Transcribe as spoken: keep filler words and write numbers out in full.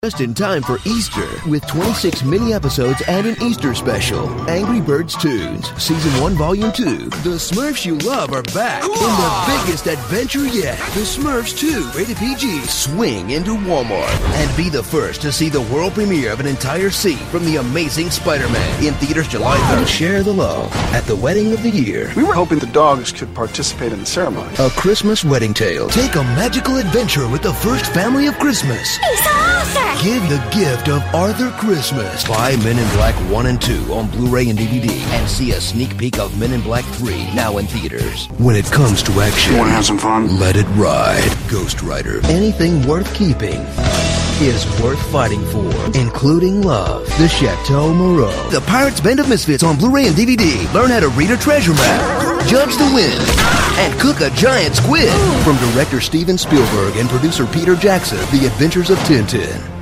Just in time for Easter with twenty-six mini episodes and an Easter special. Angry Birds Toons, Season one, Volume two. The Smurfs you love are back in the biggest adventure yet. The Smurfs two, rated P G. Swing into Walmart and be the first to see the world premiere of an entire scene from The Amazing Spider-Man in theaters July third. Share the love at the wedding of the year. We were hoping the dogs could participate in the ceremony. A Christmas wedding tale. Take a magical adventure with the first family of Christmas. It's Arthur! Give the gift of Arthur Christmas. Buy Men in Black one and two on Blu-ray and D V D and see a sneak peek of Men in Black three now in theaters. When it comes to action, You want to have some fun? let it ride. Ghost Rider. Anything worth keeping is worth fighting for, including love. The Chateau Moreau. The Pirates Band of Misfits on Blu-ray and D V D. Learn how to read a treasure map, judge the wind, and cook a giant squid. From director Steven Spielberg and producer Peter Jackson, The Adventures of Tintin.